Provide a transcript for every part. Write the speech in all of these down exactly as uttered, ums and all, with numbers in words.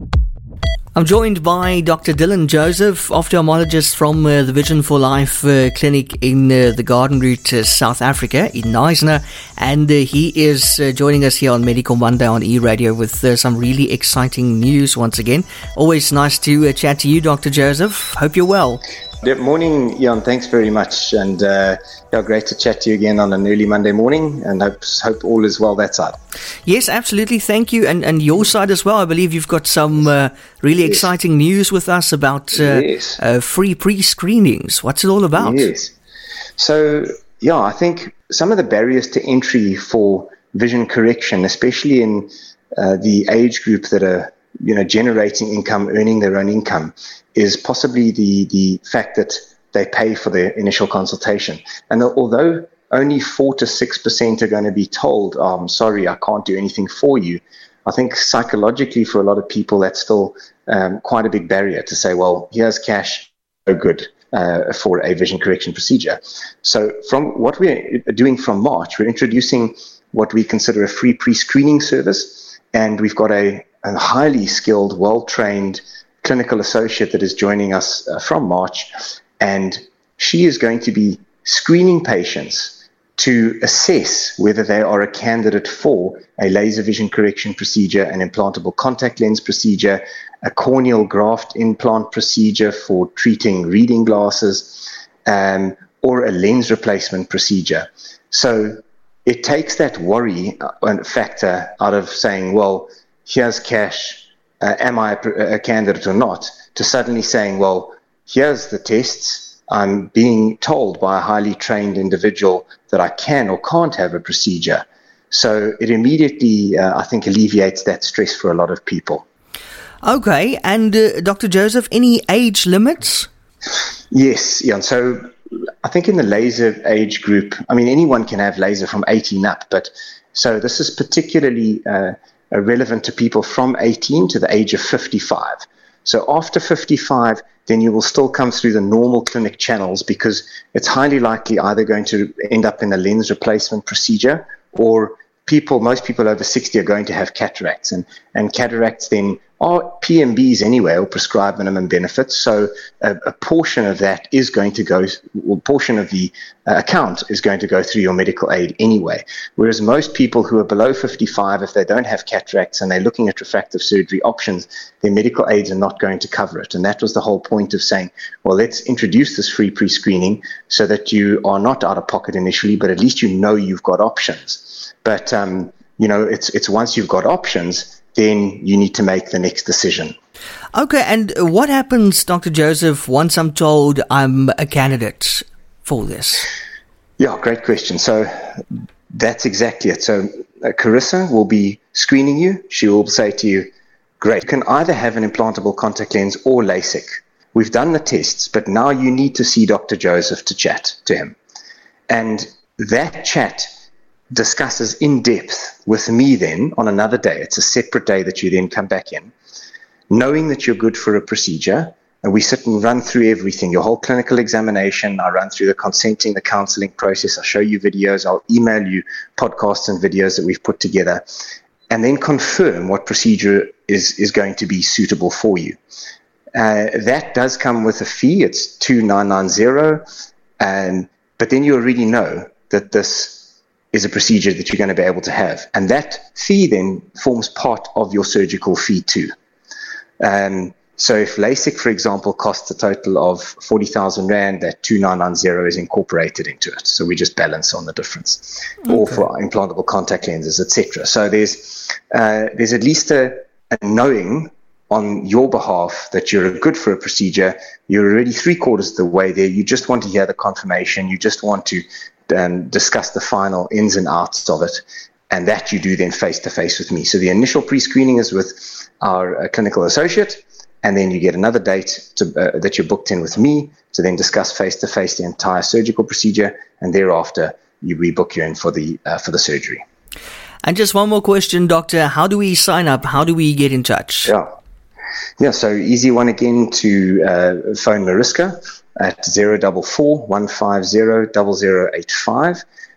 I'm joined by Doctor Dylan Joseph, ophthalmologist from uh, the Vision for Life uh, clinic in uh, the Garden Route, uh, South Africa, in Knysna, and uh, he is uh, joining us here on Medical Monday on E-Radio with uh, some really exciting news once again. Always nice to uh, chat to you, Doctor Joseph. Hope you're well. Good morning, Jan. Thanks very much, and uh, yeah, great to chat to you again on an early Monday morning, and hope hope all is well that side. Yes, absolutely. Thank you, and and your side as well. I believe you've got some uh, really yes. exciting news with us about uh, yes. uh, free pre-screenings. What's it all about? Yes. So yeah, I think some of the barriers to entry for vision correction, especially in uh, the age group that are you know generating income, earning their own income, is possibly the, the fact that they pay for their initial consultation. And although only four to six percent are going to be told, oh, I'm sorry, I can't do anything for you, I think psychologically for a lot of people, that's still um, quite a big barrier to say, well, here's cash, so good uh, for a vision correction procedure. So from what we're doing from March, we're introducing what we consider a free pre-screening service. And we've got a, a highly skilled, well-trained clinical associate that is joining us uh, from March, and she is going to be screening patients to assess whether they are a candidate for a laser vision correction procedure, an implantable contact lens procedure, a corneal graft implant procedure for treating reading glasses, um, or a lens replacement procedure. So it takes that worry factor out of saying, well, here's cash, Uh, am I a, a candidate or not, to suddenly saying, well, here's the tests. I'm being told by a highly trained individual that I can or can't have a procedure. So it immediately, uh, I think, alleviates that stress for a lot of people. Okay, and uh, Doctor Joseph, any age limits? Yes, Jan. So I think in the laser age group, I mean, anyone can have laser from eighteen up, but so this is particularly Uh, relevant to people from eighteen to the age of fifty-five. So after fifty-five, then you will still come through the normal clinic channels, because it's highly likely either going to end up in a lens replacement procedure, or people, most people over sixty are going to have cataracts, and, and cataracts then are P M Bs anyway, or prescribed minimum benefits. So a, a portion of that is going to go, or a portion of the uh, account is going to go through your medical aid anyway. Whereas most people who are below fifty-five, if they don't have cataracts and they're looking at refractive surgery options, their medical aids are not going to cover it. And that was the whole point of saying, well, let's introduce this free pre-screening so that you are not out of pocket initially, but at least you know you've got options. But, um, you know, it's it's once you've got options, then you need to make the next decision. Okay, and what happens, Doctor Joseph, once I'm told I'm a candidate for this? Yeah, great question. So that's exactly it. So uh, Carissa will be screening you. She will say to you, great, you can either have an implantable contact lens or LASIK. We've done the tests, but now you need to see Doctor Joseph to chat to him. And that chat discusses in depth with me then on another day. It's a separate day that you then come back in, knowing that you're good for a procedure, and we sit and run through everything, your whole clinical examination. I run through the consenting, the counseling process. I'll show you videos. I'll email you podcasts and videos that we've put together, and then confirm what procedure is, is going to be suitable for you. Uh, that does come with a fee. It's two thousand nine hundred ninety, and but then you already know that this is a procedure that you're going to be able to have. And that fee then forms part of your surgical fee too. Um, so if LASIK, for example, costs a total of forty thousand rand, that two thousand nine hundred ninety is incorporated into it. So we just balance on the difference. Okay. Or for implantable contact lenses, et cetera. So there's uh, there's at least a, a knowing on your behalf that you're good for a procedure. You're already three quarters of the way there. You just want to hear the confirmation. You just want to Um, discuss the final ins and outs of it, and that you do then face-to-face with me. So the initial pre-screening is with our uh, clinical associate, and then you get another date to, uh, that you're booked in with me to then discuss face-to-face the entire surgical procedure, and thereafter you rebook you in for the uh, for the surgery. And just one more question, Doctor. How do we sign up? How do we get in touch? Yeah, yeah. So easy one again to uh, phone Mariska at zero four four, one five zero, zero zero eight five.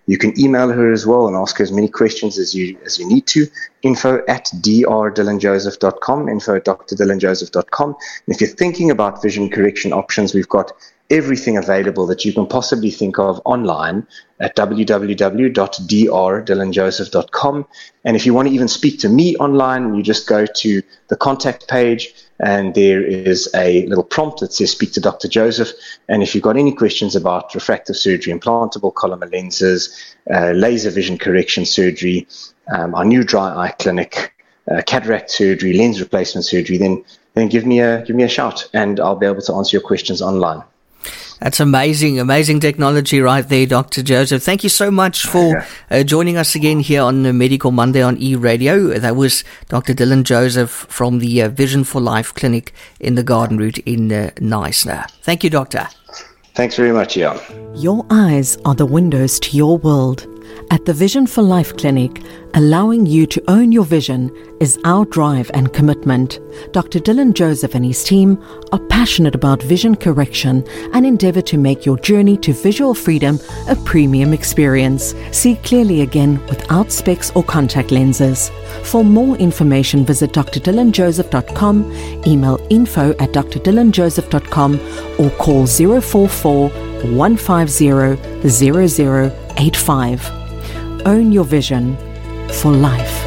You can email her as well and ask her as many questions as you as you need to. Info at d r dylan joseph dot com, info at d r dylan joseph dot com. And if you're thinking about vision correction options, we've got everything available that you can possibly think of online at w w w dot d r dylan joseph dot com. And if you want to even speak to me online, you just go to the contact page, and there is a little prompt that says speak to Doctor Joseph. And if you've got any questions about refractive surgery, implantable Collamer lenses, uh, laser vision correction surgery, um, our new dry eye clinic, uh, cataract surgery, lens replacement surgery, then then give me a give me a shout, and I'll be able to answer your questions online. That's amazing, amazing technology right there, Doctor Joseph. Thank you so much for uh, joining us again here on uh, Medical Monday on E-Radio. That was Doctor Dylan Joseph from the uh, Vision for Life Clinic in the Garden Route in uh, Knysna. Thank you, Doctor. Thanks very much, Jan. Your eyes are the windows to your world. At the Vision for Life Clinic, allowing you to own your vision is our drive and commitment. Doctor Dylan Joseph and his team are passionate about vision correction and endeavour to make your journey to visual freedom a premium experience. See clearly again without specs or contact lenses. For more information, visit d r dylan joseph dot com, email info at d r dylan joseph dot com, or call zero four four, one five zero, zero zero eight five. Own your vision for life.